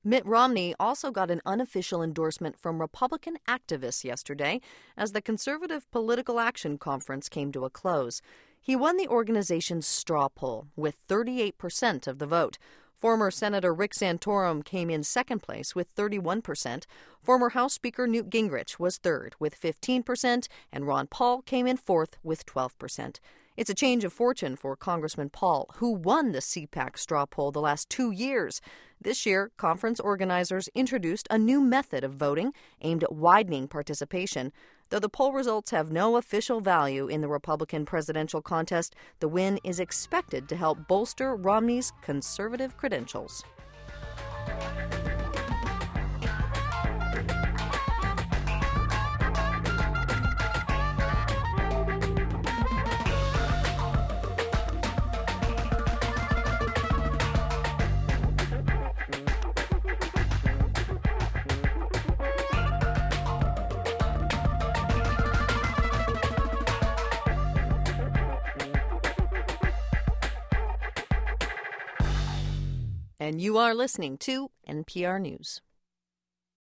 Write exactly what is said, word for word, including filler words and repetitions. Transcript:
Mitt Romney also got an unofficial endorsement from Republican activists yesterday as the Conservative Political Action Conference came to a close. He won the organization's straw poll with thirty-eight percent of the vote. Former Senator Rick Santorum came in second place with thirty-one percent. Former House Speaker Newt Gingrich was third with fifteen percent, and Ron Paul came in fourth with twelve percent. It's a change of fortune for Congressman Paul, who won the C PAC straw poll the last two years. This year, conference organizers introduced a new method of voting aimed at widening participation. Though the poll results have no official value in the Republican presidential contest, the win is expected to help bolster Romney's conservative credentials. And you are listening to N P R News.